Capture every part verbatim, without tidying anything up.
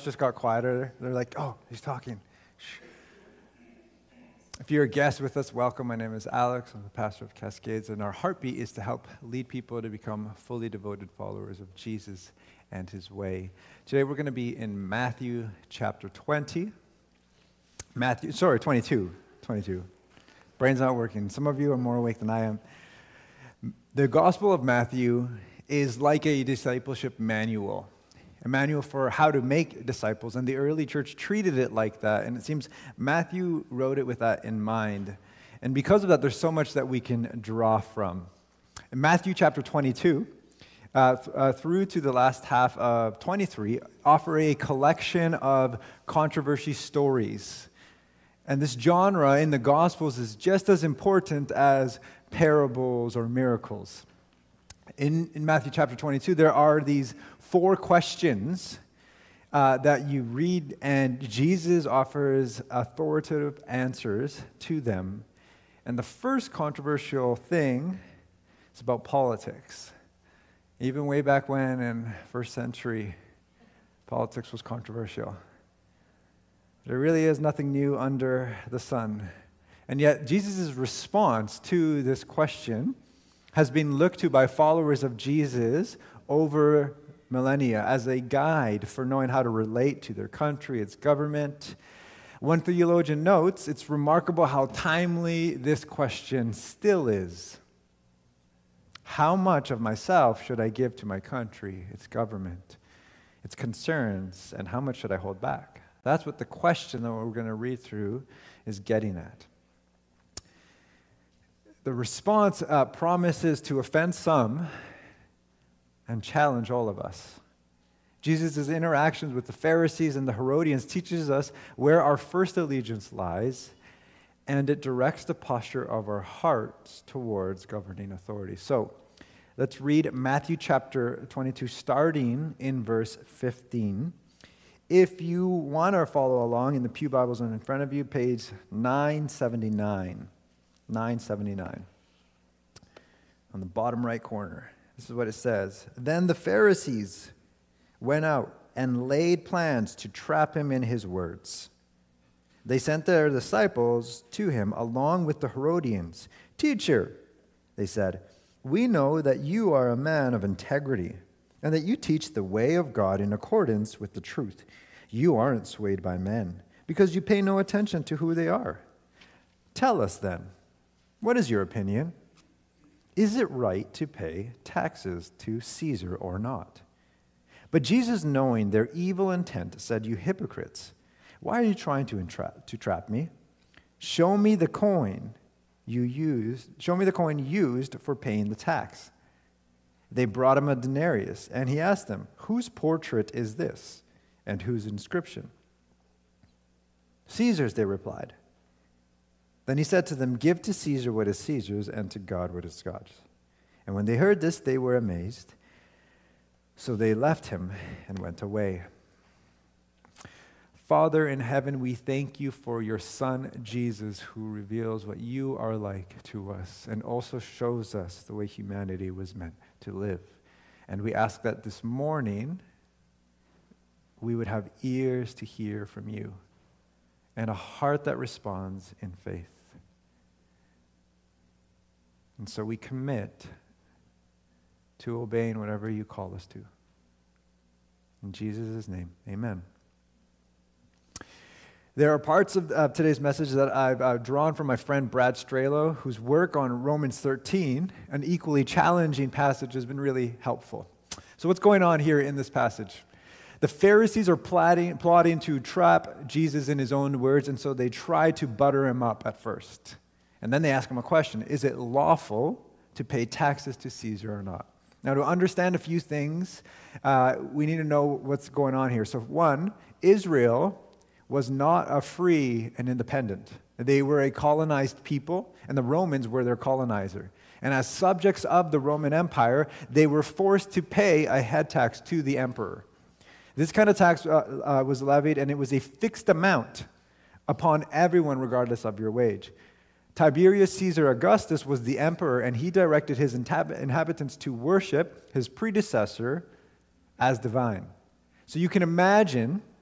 just got quieter. They're like, oh, he's talking. Shh. If you're a guest with us, welcome. My name is Alex. I'm the pastor of Cascades, and our heartbeat is to help lead people to become fully devoted followers of Jesus and his way. Today we're going to be in Matthew chapter twenty. Matthew, sorry, twenty-two. twenty-two. Brain's not working. Some of you are more awake than I am. The Gospel of Matthew is like a discipleship manual, a manual for how to make disciples, and the early church treated it like that, and it seems Matthew wrote it with that in mind. And because of that, there's so much that we can draw from. In Matthew chapter twenty-two, uh, th- uh, through to the last half of twenty-three, offer a collection of controversy stories. And this genre in the Gospels is just as important as parables or miracles. In, in Matthew chapter twenty-two, there are these four questions uh, that you read, and Jesus offers authoritative answers to them. And the first controversial thing is about politics. Even way back when, in first century, politics was controversial. There really is nothing new under the sun. And yet, Jesus' response to this question has been looked to by followers of Jesus over millennia as a guide for knowing how to relate to their country, its government. One theologian notes, it's remarkable how timely this question still is. How much of myself should I give to my country, its government, its concerns, and how much should I hold back? That's what the question that we're going to read through is getting at. The response uh, promises to offend some and challenge all of us. Jesus' interactions with the Pharisees and the Herodians teaches us where our first allegiance lies, and it directs the posture of our hearts towards governing authority. So, let's read Matthew chapter twenty-two, starting in verse fifteen. If you want to follow along in the Pew Bibles in front of you, page nine seventy-nine. nine seventy-nine. On the bottom right corner. This is what it says. Then the Pharisees went out and laid plans to trap him in his words. They sent their disciples to him along with the Herodians. Teacher, they said, we know that you are a man of integrity and that you teach the way of God in accordance with the truth. You aren't swayed by men because you pay no attention to who they are. Tell us then, what is your opinion? Is it right to pay taxes to Caesar or not? But Jesus, knowing their evil intent, said, you hypocrites, why are you trying to entrap, to trap me? Show me the coin you used, show me the coin used for paying the tax. They brought him a denarius, and he asked them, whose portrait is this, and whose inscription? Caesar's, they replied. Then he said to them, give to Caesar what is Caesar's, and to God what is God's. And when they heard this, they were amazed. So they left him and went away. Father in heaven, we thank you for your Son, Jesus, who reveals what you are like to us and also shows us the way humanity was meant to live. And we ask that this morning we would have ears to hear from you and a heart that responds in faith. And so we commit to obeying whatever you call us to. In Jesus' name, amen. There are parts of uh, today's message that I've uh, drawn from my friend Brad Strelo, whose work on Romans thirteen, an equally challenging passage, has been really helpful. So what's going on here in this passage? The Pharisees are plotting, plotting to trap Jesus in his own words, and so they try to butter him up at first. And then they ask him a question. Is it lawful to pay taxes to Caesar or not? Now, to understand a few things, uh, we need to know what's going on here. So one, Israel was not a free and independent. They were a colonized people, and the Romans were their colonizer. And as subjects of the Roman Empire, they were forced to pay a head tax to the emperor. This kind of tax uh, uh, was levied, and it was a fixed amount upon everyone regardless of your wage. Tiberius Caesar Augustus was the emperor, and he directed his inhab- inhabitants to worship his predecessor as divine. So you can imagine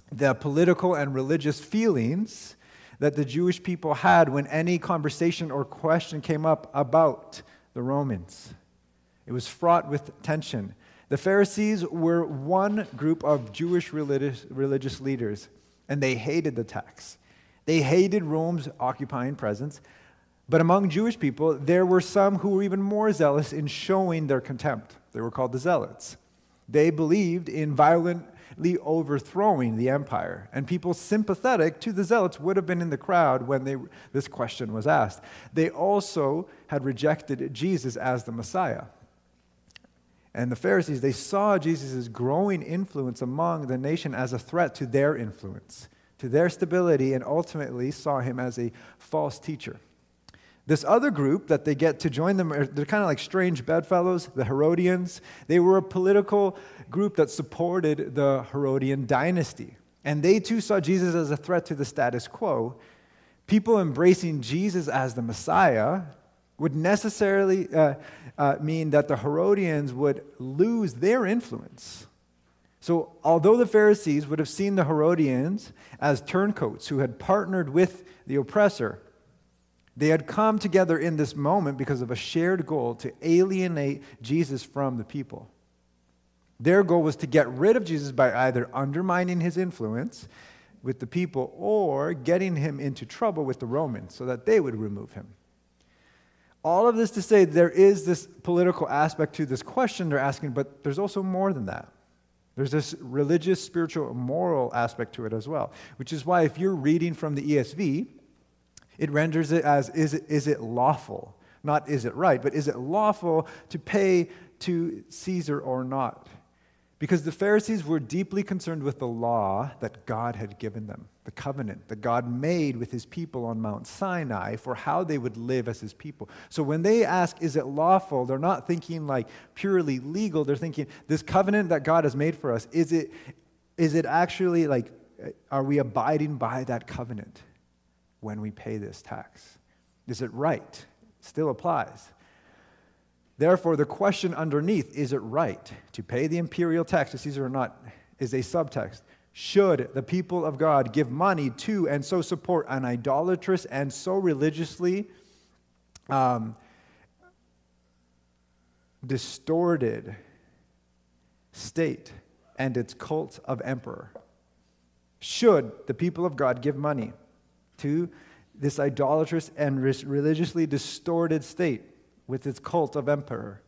the political and religious feelings that the Jewish people had when any conversation or question came up about the Romans. It was fraught with tension. The Pharisees were one group of Jewish religious, religious leaders, and they hated the tax. They hated Rome's occupying presence. But among Jewish people, there were some who were even more zealous in showing their contempt. They were called the Zealots. They believed in violently overthrowing the empire, and people sympathetic to the Zealots would have been in the crowd when they, this question was asked. They also had rejected Jesus as the Messiah. And the Pharisees, they saw Jesus' growing influence among the nation as a threat to their influence, to their stability, and ultimately saw him as a false teacher. This other group that they get to join them, they're kind of like strange bedfellows, the Herodians. They were a political group that supported the Herodian dynasty. And they too saw Jesus as a threat to the status quo. People embracing Jesus as the Messiah would necessarily uh, uh, mean that the Herodians would lose their influence. So although the Pharisees would have seen the Herodians as turncoats who had partnered with the oppressor, they had come together in this moment because of a shared goal to alienate Jesus from the people. Their goal was to get rid of Jesus by either undermining his influence with the people or getting him into trouble with the Romans so that they would remove him. All of this to say there is this political aspect to this question they're asking, but there's also more than that. There's this religious, spiritual, moral aspect to it as well, which is why if you're reading from the E S V, it renders it as, is it, is it lawful? Not is it right, but is it lawful to pay to Caesar or not? Because the Pharisees were deeply concerned with the law that God had given them, the covenant that God made with his people on Mount Sinai for how they would live as his people. So when they ask, is it lawful, they're not thinking like purely legal. They're thinking, this covenant that God has made for us, is it, is it actually like, are we abiding by that covenant when we pay this tax? Is it right? Still applies. Therefore, the question underneath, is it right to pay the imperial tax to Caesar or not, is a subtext. Should the people of God give money to and so support an idolatrous and so religiously um, distorted state and its cult of emperor? Should the people of God give money to this idolatrous and religiously distorted state with its cult of emperor?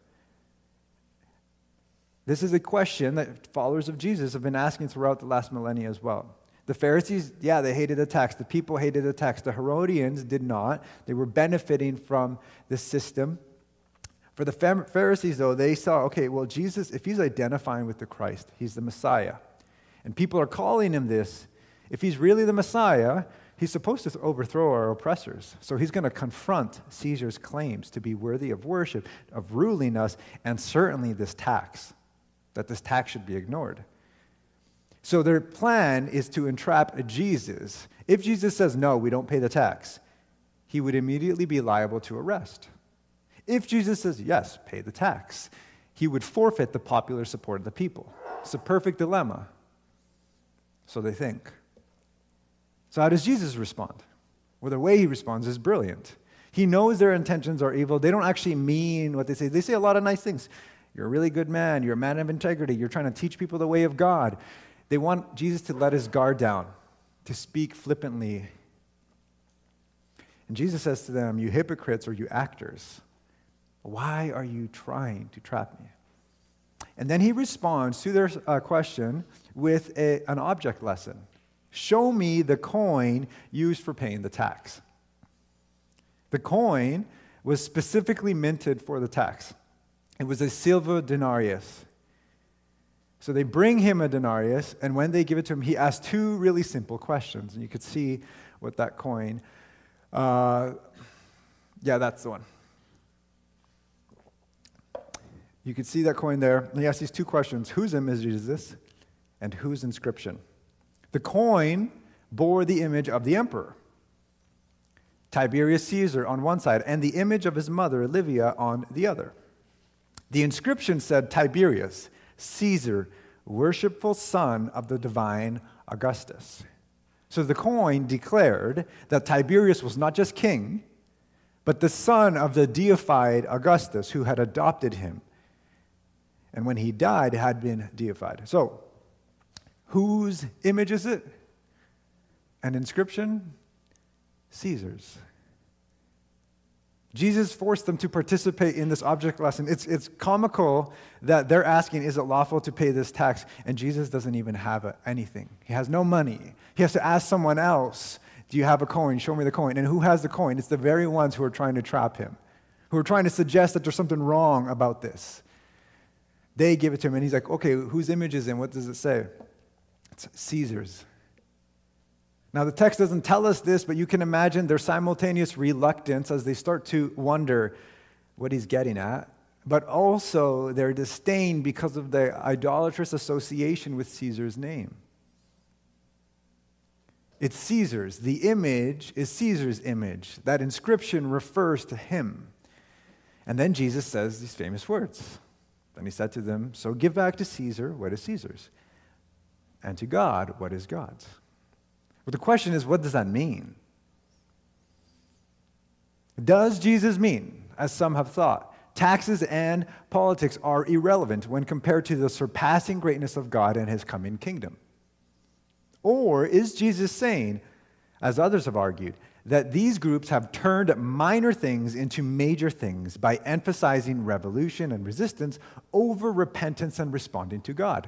This is a question that followers of Jesus have been asking throughout the last millennia as well. The Pharisees, yeah, they hated the tax. The people hated the tax. The Herodians did not. They were benefiting from this system. For the Pharisees, though, they saw, okay, well, Jesus, if he's identifying with the Christ, he's the Messiah. And people are calling him this. If he's really the Messiah, he's supposed to overthrow our oppressors. So he's going to confront Caesar's claims to be worthy of worship, of ruling us, and certainly this tax, that this tax should be ignored. So their plan is to entrap Jesus. If Jesus says, no, we don't pay the tax, he would immediately be liable to arrest. If Jesus says, yes, pay the tax, he would forfeit the popular support of the people. It's a perfect dilemma. So they think. So how does Jesus respond? Well, the way he responds is brilliant. He knows their intentions are evil. They don't actually mean what they say. They say a lot of nice things. You're a really good man. You're a man of integrity. You're trying to teach people the way of God. They want Jesus to let his guard down, to speak flippantly. And Jesus says to them, you hypocrites or you actors, why are you trying to trap me? And then he responds to their uh, question with a, an object lesson. Show me the coin used for paying the tax. The coin was specifically minted for the tax. It was a silver denarius. So they bring him a denarius, and when they give it to him, he asks two really simple questions. And you could see what that coin, uh, yeah, that's the one. You could see that coin there. He asks these two questions. Whose image is this? And whose inscription? The coin bore the image of the emperor, Tiberius Caesar on one side, and the image of his mother, Livia, on the other. The inscription said, Tiberius, Caesar, worshipful son of the divine Augustus. So the coin declared that Tiberius was not just king, but the son of the deified Augustus who had adopted him. And when he died, had been deified. So, whose image is it? An inscription? Caesar's. Jesus forced them to participate in this object lesson. It's, it's comical that they're asking, is it lawful to pay this tax? And Jesus doesn't even have anything. He has no money. He has to ask someone else, do you have a coin? Show me the coin. And who has the coin? It's the very ones who are trying to trap him, who are trying to suggest that there's something wrong about this. They give it to him, and he's like, okay, whose image is it? What does it say? It's Caesar's. Now, the text doesn't tell us this, but you can imagine their simultaneous reluctance as they start to wonder what he's getting at, but also their disdain because of the idolatrous association with Caesar's name. It's Caesar's. The image is Caesar's image. That inscription refers to him. And then Jesus says these famous words. Then he said to them, so give back to Caesar what is Caesar's, and to God what is God's. But the question is, what does that mean? Does Jesus mean, as some have thought, taxes and politics are irrelevant when compared to the surpassing greatness of God and his coming kingdom? Or is Jesus saying, as others have argued, that these groups have turned minor things into major things by emphasizing revolution and resistance over repentance and responding to God?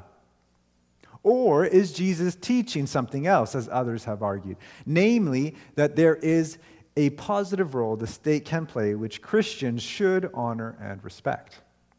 Or is Jesus teaching something else, as others have argued? Namely, that there is a positive role the state can play which Christians should honor and respect.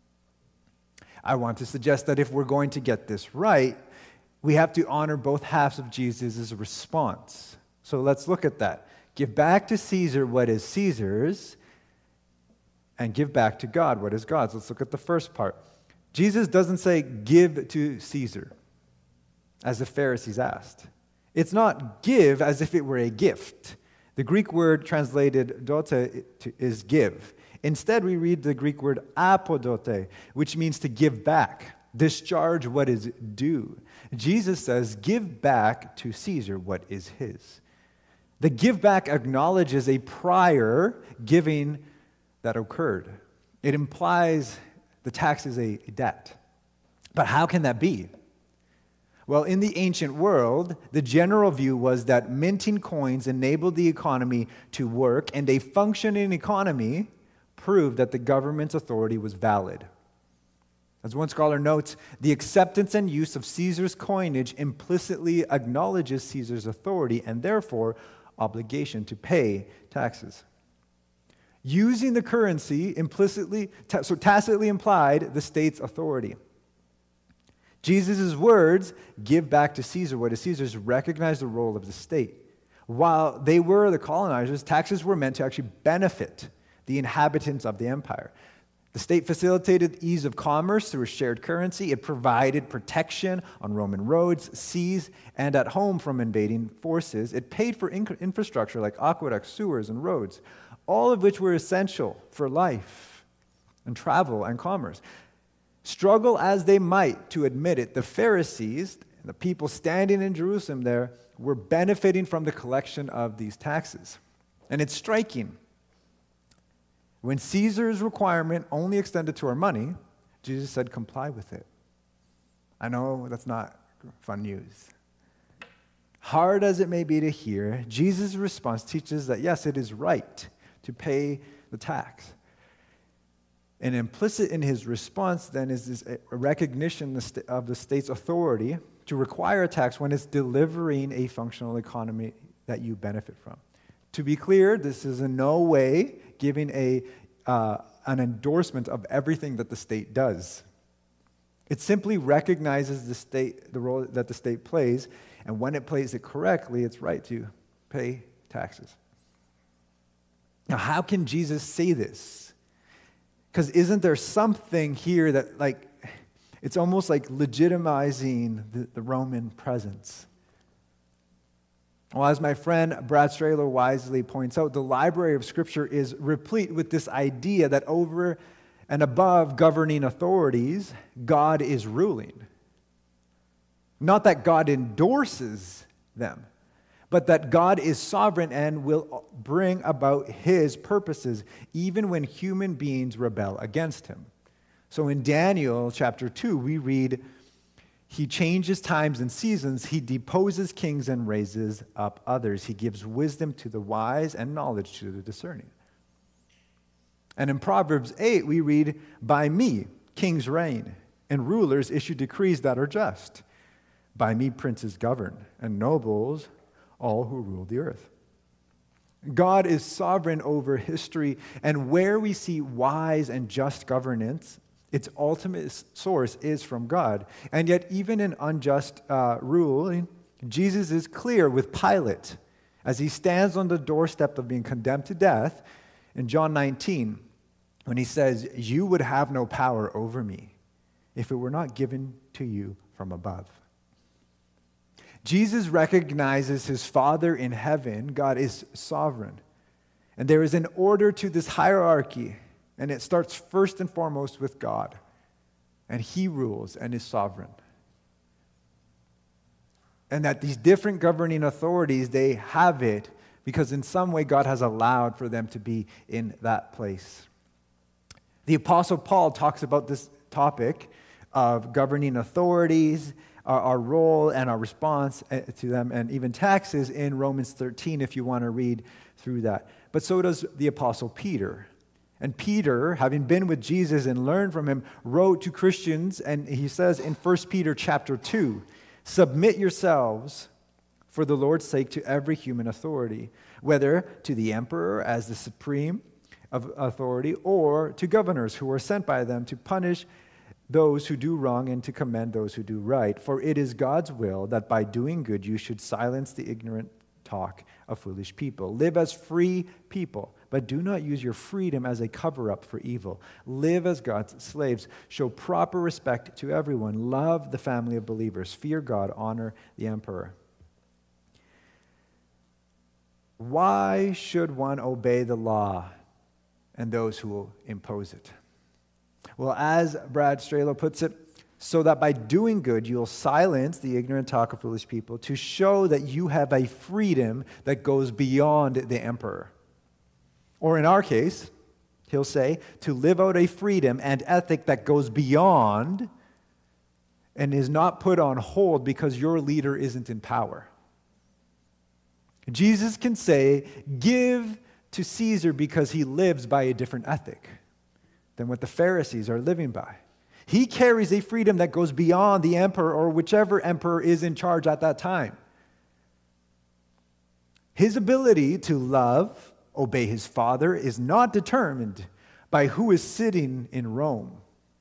I want to suggest that if we're going to get this right, we have to honor both halves of Jesus' response. So let's look at that. Give back to Caesar what is Caesar's, and give back to God what is God's. Let's look at the first part. Jesus doesn't say, give to Caesar, as the Pharisees asked. It's not give as if it were a gift. The Greek word translated dote is give. Instead, we read the Greek word apodote, which means to give back, discharge what is due. Jesus says, give back to Caesar what is his. The give back acknowledges a prior giving that occurred. It implies the tax is a debt. But how can that be? Well, in the ancient world, the general view was that minting coins enabled the economy to work, and a functioning economy proved that the government's authority was valid. As one scholar notes, the acceptance and use of Caesar's coinage implicitly acknowledges Caesar's authority and therefore obligation to pay taxes. Using the currency implicitly, so tacitly implied the state's authority. Jesus' words, give back to Caesar what is Caesar's, recognize the role of the state. While they were the colonizers, taxes were meant to actually benefit the inhabitants of the empire. The state facilitated ease of commerce through a shared currency. It provided protection on Roman roads, seas, and at home from invading forces. It paid for in- infrastructure like aqueducts, sewers, and roads, all of which were essential for life and travel and commerce. Struggle as they might to admit it, the Pharisees, the people standing in Jerusalem there, were benefiting from the collection of these taxes. And it's striking. When Caesar's requirement only extended to our money, Jesus said, comply with it. I know that's not fun news. Hard as it may be to hear, Jesus' response teaches that, yes, it is right to pay the tax. And implicit in his response, then, is this recognition of the state's authority to require a tax when it's delivering a functional economy that you benefit from. To be clear, this is in no way giving a uh, an endorsement of everything that the state does. It simply recognizes the state, the role that the state plays, and when it plays it correctly, it's right to pay taxes. Now, how can Jesus say this? Because isn't there something here that, like, it's almost like legitimizing the, the Roman presence? Well, as my friend Brad Strahler wisely points out, the library of Scripture is replete with this idea that over and above governing authorities, God is ruling. Not that God endorses them, but that God is sovereign and will bring about his purposes even when human beings rebel against him. So in Daniel chapter two, we read, he changes times and seasons, he deposes kings and raises up others. He gives wisdom to the wise and knowledge to the discerning. And in Proverbs eight, we read, by me kings reign, and rulers issue decrees that are just. By me princes govern, and nobles all who rule the earth. God is sovereign over history, and where we see wise and just governance, its ultimate source is from God. And yet, even in unjust uh, rule, Jesus is clear with Pilate as he stands on the doorstep of being condemned to death in John nineteen, when he says, you would have no power over me if it were not given to you from above. Jesus recognizes his Father in heaven. God is sovereign. And there is an order to this hierarchy, and it starts first and foremost with God. And he rules and is sovereign. And that these different governing authorities, they have it because in some way God has allowed for them to be in that place. The Apostle Paul talks about this topic of governing authorities, our, our role and our response to them, and even taxes in Romans thirteen, if you want to read through that. But so does the Apostle Peter. And Peter, having been with Jesus and learned from him, wrote to Christians, and he says in First Peter chapter two, submit yourselves for the Lord's sake to every human authority, whether to the emperor as the supreme of authority, or to governors who are sent by them to punish those who do wrong and to commend those who do right. For it is God's will that by doing good you should silence the ignorant talk of foolish people. Live as free people, but do not use your freedom as a cover-up for evil. Live as God's slaves. Show proper respect to everyone. Love the family of believers. Fear God. Honor the emperor. Why should one obey the law and those who will impose it? Well, as Brad Strelo puts it, so that by doing good you'll silence the ignorant talk of foolish people, to show that you have a freedom that goes beyond the emperor. Or in our case, he'll say, to live out a freedom and ethic that goes beyond and is not put on hold because your leader isn't in power. Jesus can say, give to Caesar because he lives by a different ethic than what the Pharisees are living by. He carries a freedom that goes beyond the emperor or whichever emperor is in charge at that time. His ability to love, obey his Father, is not determined by who is sitting in Rome.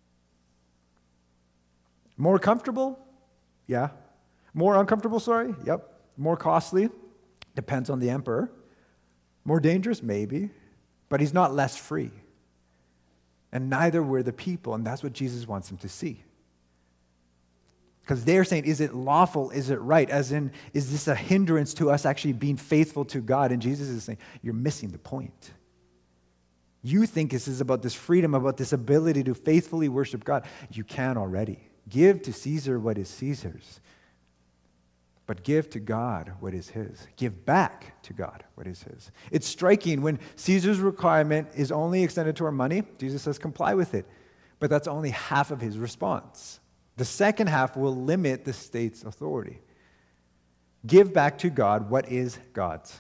More comfortable? Yeah. More uncomfortable, sorry? Yep. More costly? Depends on the emperor. More dangerous? Maybe. But he's not less free. And neither were the people, and that's what Jesus wants them to see. Because they're saying, is it lawful? Is it right? As in, is this a hindrance to us actually being faithful to God? And Jesus is saying, you're missing the point. You think this is about this freedom, about this ability to faithfully worship God. You can already. Give to Caesar what is Caesar's. But give to God what is his. Give back to God what is his. It's striking when Caesar's requirement is only extended to our money. Jesus says, comply with it. But that's only half of his response. The second half will limit the state's authority. Give back to God what is God's.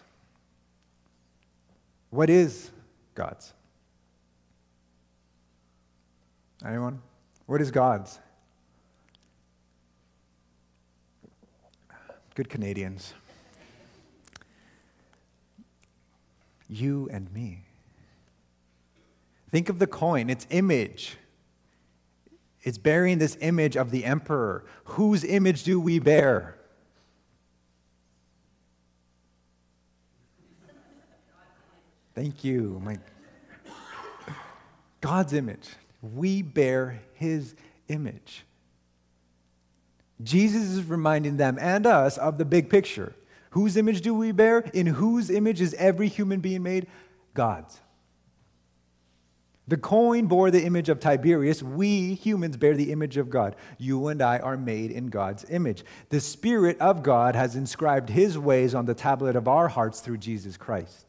What is God's? Anyone? What is God's? Good Canadians. You and me. Think of the coin, its image. It's bearing this image of the emperor. Whose image do we bear? Thank you. My God's image. We bear his image. Jesus is reminding them and us of the big picture. Whose image do we bear? In whose image is every human being made? God's. The coin bore the image of Tiberius. We humans bear the image of God. You and I are made in God's image. The Spirit of God has inscribed his ways on the tablet of our hearts through Jesus Christ.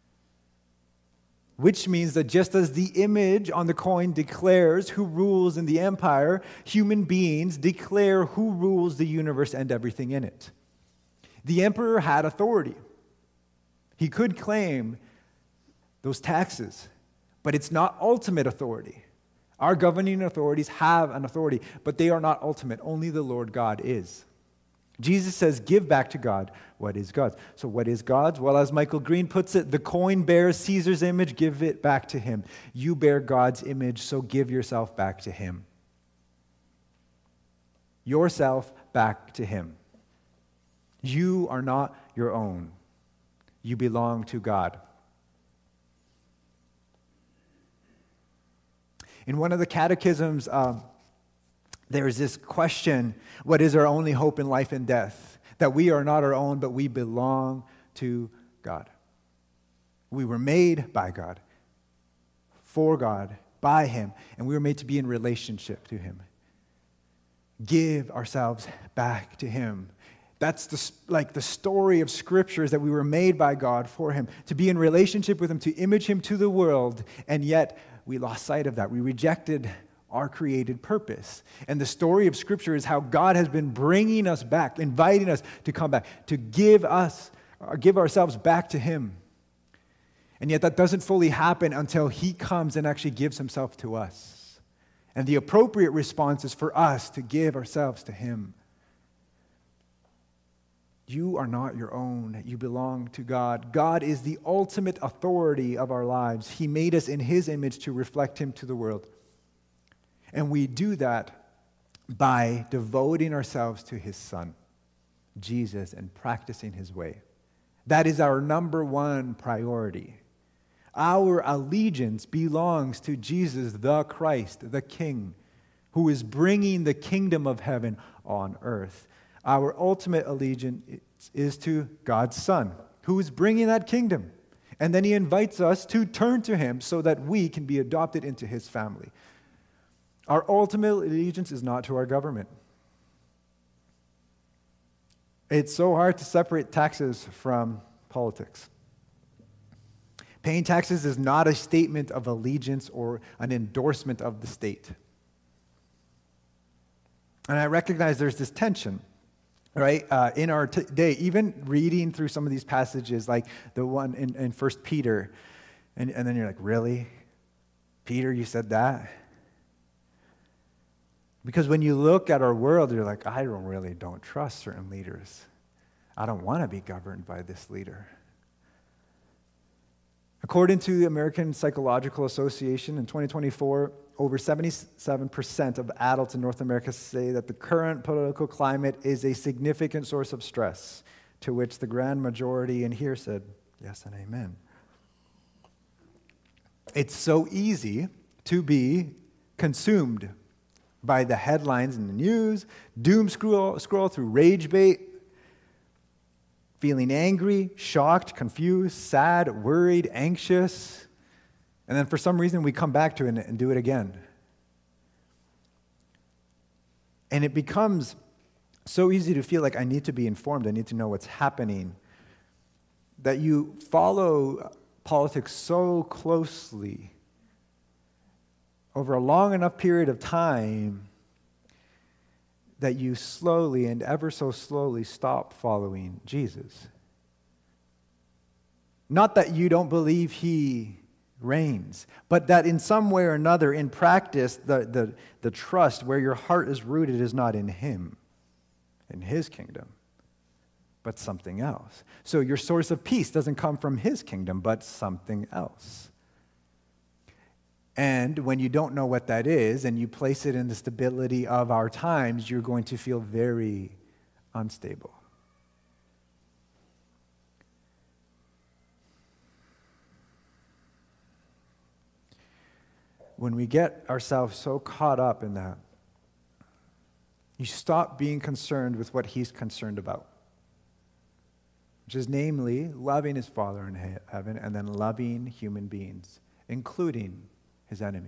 Which means that just as the image on the coin declares who rules in the empire, human beings declare who rules the universe and everything in it. The emperor had authority. He could claim those taxes, but it's not ultimate authority. Our governing authorities have an authority, but they are not ultimate. Only the Lord God is. Jesus says, give back to God what is God's. So what is God's? Well, as Michael Green puts it, the coin bears Caesar's image, give it back to him. You bear God's image, so give yourself back to him. Yourself back to him. You are not your own. You belong to God. In one of the catechisms, um, there's this question, what is our only hope in life and death? That we are not our own, but we belong to God. We were made by God, for God, by him, and we were made to be in relationship to him. Give ourselves back to him. That's the, like the story of Scripture, is that we were made by God for him, to be in relationship with him, to image him to the world, and yet we lost sight of that. We rejected our created purpose. And the story of Scripture is how God has been bringing us back, inviting us to come back, to give us, or give ourselves back to him. And yet that doesn't fully happen until he comes and actually gives himself to us. And the appropriate response is for us to give ourselves to him. You are not your own. You belong to God. God is the ultimate authority of our lives. He made us in his image to reflect him to the world. And we do that by devoting ourselves to his Son, Jesus, and practicing his way. That is our number one priority. Our allegiance belongs to Jesus, the Christ, the King, who is bringing the kingdom of heaven on earth. Our ultimate allegiance is to God's Son, who is bringing that kingdom. And then he invites us to turn to him so that we can be adopted into his family. Our ultimate allegiance is not to our government. It's so hard to separate taxes from politics. Paying taxes is not a statement of allegiance or an endorsement of the state. And I recognize there's this tension. Right, uh, in our t- day, even reading through some of these passages, like the one in, in First Peter, and, and then you're like, really? Peter, you said that? Because when you look at our world, you're like, I don't really don't trust certain leaders. I don't want to be governed by this leader. According to the American Psychological Association in twenty twenty-four, over seventy-seven percent of adults in North America say that the current political climate is a significant source of stress, to which the grand majority in here said, yes and amen. It's so easy to be consumed by the headlines in the news, doom scroll, scroll through rage bait, feeling angry, shocked, confused, sad, worried, anxious. And then for some reason, we come back to it and do it again. And it becomes so easy to feel like I need to be informed, I need to know what's happening, that you follow politics so closely over a long enough period of time that you slowly and ever so slowly stop following Jesus. Not that you don't believe he reigns, but that in some way or another, in practice, the, the, the trust where your heart is rooted is not in him, in his kingdom, but something else. So your source of peace doesn't come from his kingdom, but something else. And when you don't know what that is, and you place it in the stability of our times, you're going to feel very unstable. When we get ourselves so caught up in that, you stop being concerned with what he's concerned about, which is namely loving his Father in heaven and then loving human beings, including his enemies.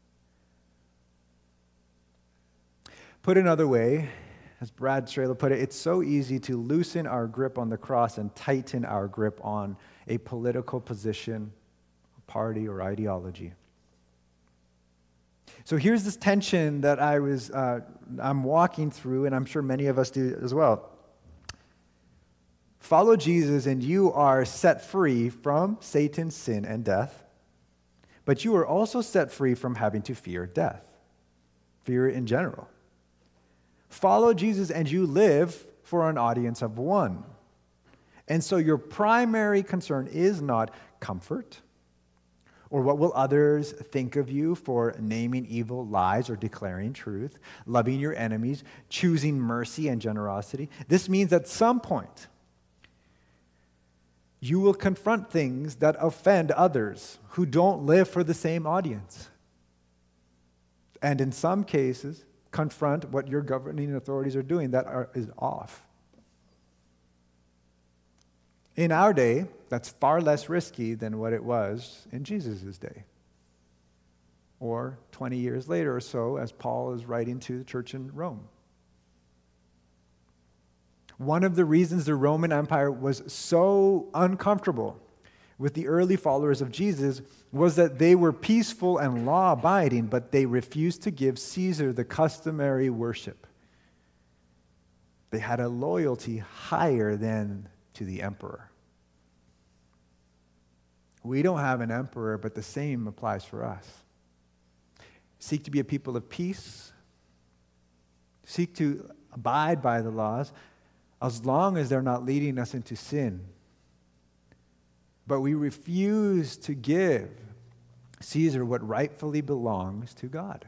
Put another way, as Brad Strela put it, it's so easy to loosen our grip on the cross and tighten our grip on a political position, a party, or ideology. So here's this tension that I was, uh, I'm walking through, and I'm sure many of us do as well. Follow Jesus, and you are set free from Satan's sin and death, but you are also set free from having to fear death, fear in general. Follow Jesus, and you live for an audience of one. And so your primary concern is not comfort, or what will others think of you for naming evil lies or declaring truth, loving your enemies, choosing mercy and generosity. This means at some point, you will confront things that offend others who don't live for the same audience. And in some cases, confront what your governing authorities are doing that are, is off. In our day, that's far less risky than what it was in Jesus' day. Or twenty years later or so, as Paul is writing to the church in Rome. One of the reasons the Roman Empire was so uncomfortable with the early followers of Jesus was that they were peaceful and law-abiding, but they refused to give Caesar the customary worship. They had a loyalty higher than to the emperor. We don't have an emperor, but the same applies for us. Seek to be a people of peace. Seek to abide by the laws, as long as they're not leading us into sin. But we refuse to give Caesar what rightfully belongs to God.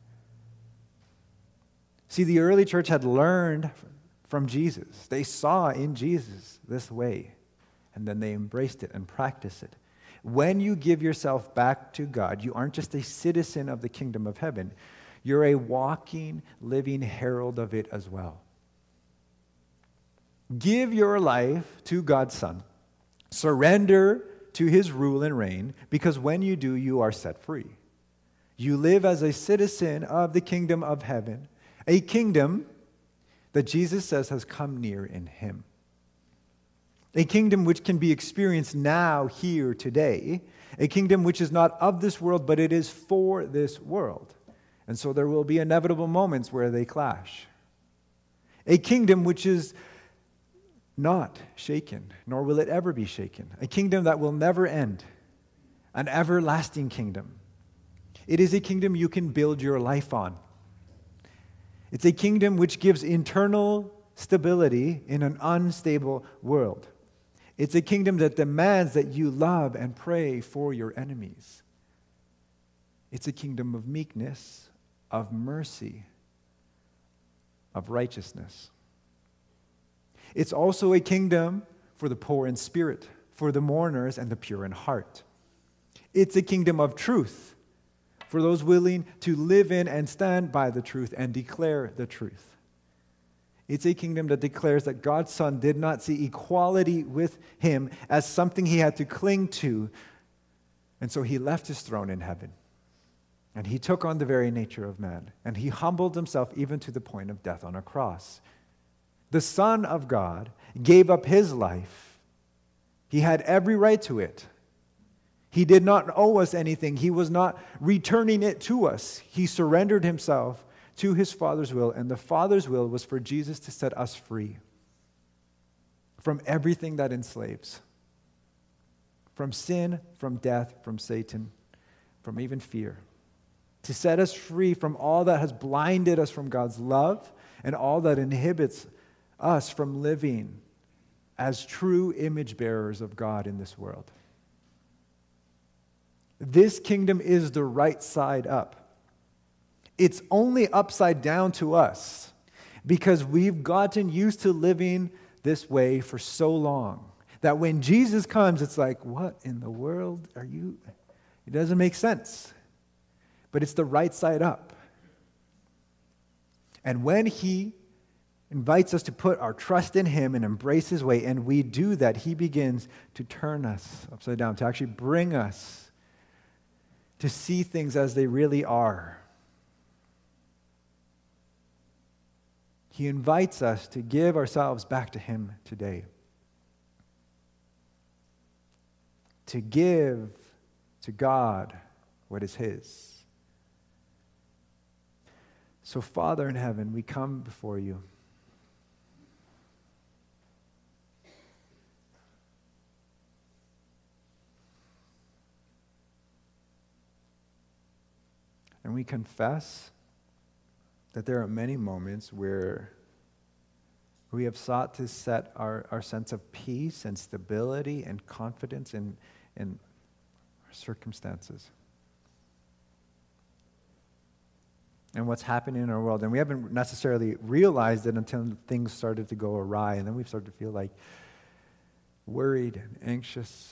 See, the early church had learned from Jesus. They saw in Jesus this way, and then they embraced it and practiced it. When you give yourself back to God, you aren't just a citizen of the kingdom of heaven. You're a walking, living herald of it as well. Give your life to God's Son. Surrender to his rule and reign, because when you do, you are set free. You live as a citizen of the kingdom of heaven, a kingdom that Jesus says has come near in him. A kingdom which can be experienced now, here, today. A kingdom which is not of this world, but it is for this world. And so there will be inevitable moments where they clash. A kingdom which is not shaken, nor will it ever be shaken. A kingdom that will never end. An everlasting kingdom. It is a kingdom you can build your life on. It's a kingdom which gives internal stability in an unstable world. It's a kingdom that demands that you love and pray for your enemies. It's a kingdom of meekness, of mercy, of righteousness. It's also a kingdom for the poor in spirit, for the mourners and the pure in heart. It's a kingdom of truth for those willing to live in and stand by the truth and declare the truth. It's a kingdom that declares that God's Son did not see equality with him as something he had to cling to, and so he left his throne in heaven. And he took on the very nature of man, and he humbled himself even to the point of death on a cross. The Son of God gave up his life. He had every right to it. He did not owe us anything. He was not returning it to us. He surrendered himself to his Father's will, and the Father's will was for Jesus to set us free from everything that enslaves, from sin, from death, from Satan, from even fear, to set us free from all that has blinded us from God's love and all that inhibits us from living as true image bearers of God in this world. This kingdom is the right side up. It's only upside down to us because we've gotten used to living this way for so long that when Jesus comes, it's like, what in the world are you? It doesn't make sense. But it's the right side up. And when he invites us to put our trust in him and embrace his way, and we do that, he begins to turn us upside down, to actually bring us to see things as they really are. He invites us to give ourselves back to him today. To give to God what is his. So, Father in heaven, we come before you. And we confess that there are many moments where we have sought to set our, our sense of peace and stability and confidence in, in our circumstances and what's happening in our world. And we haven't necessarily realized it until things started to go awry, and then we've started to feel like worried and anxious,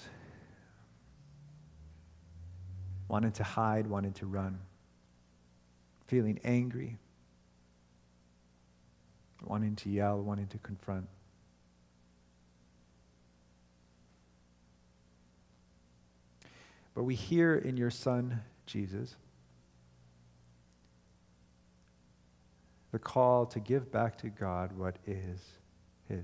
wanting to hide, wanting to run, feeling angry, wanting to yell, wanting to confront. But we hear in your Son, Jesus, the call to give back to God what is his.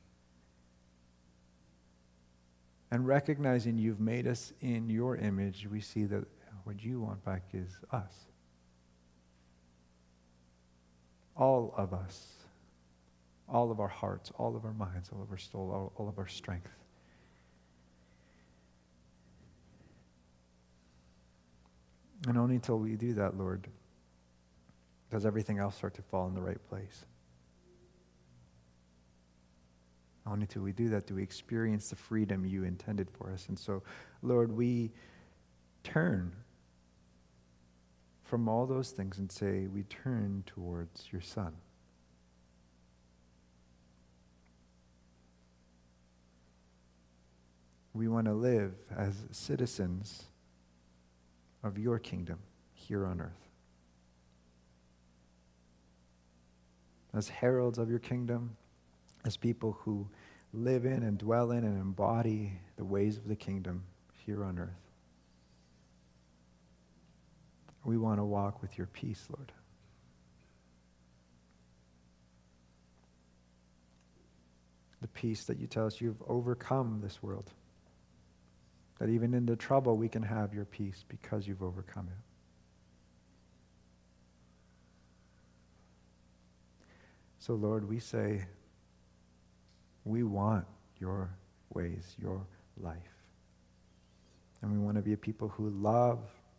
And recognizing you've made us in your image, we see that what you want back is us. All of us. All of our hearts, all of our minds, all of our soul, all, all of our strength. And only until we do that, Lord, does everything else start to fall in the right place. Only until we do that do we experience the freedom you intended for us. And so, Lord, we turn from all those things and say, we turn towards your Son. We want to live as citizens of your kingdom here on earth. As heralds of your kingdom, as people who live in and dwell in and embody the ways of the kingdom here on earth. We want to walk with your peace, Lord. The peace that you tell us you've overcome this world. That even in the trouble we can have your peace because you've overcome it. So Lord, we say, we want your ways, your life. And we want to be a people who love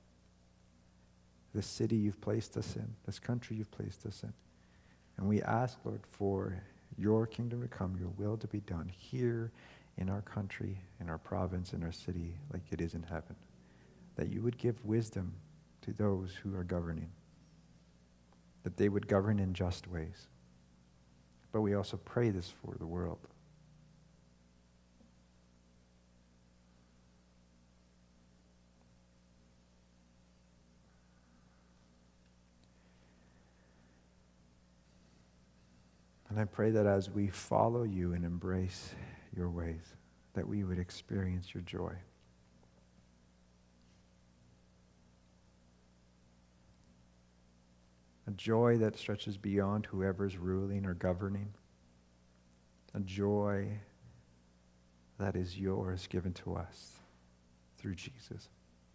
this city you've placed us in, this country you've placed us in. And we ask, Lord, for your kingdom to come, your will to be done here in our country, in our province, in our city, like it is in heaven. That you would give wisdom to those who are governing. That they would govern in just ways. But we also pray this for the world. And I pray that as we follow you and embrace your ways, that we would experience your joy. A joy that stretches beyond whoever's ruling or governing. A joy that is yours, given to us through Jesus.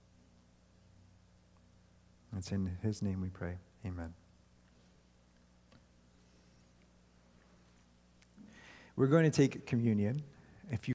It's in his name we pray. Amen. We're going to take communion. If you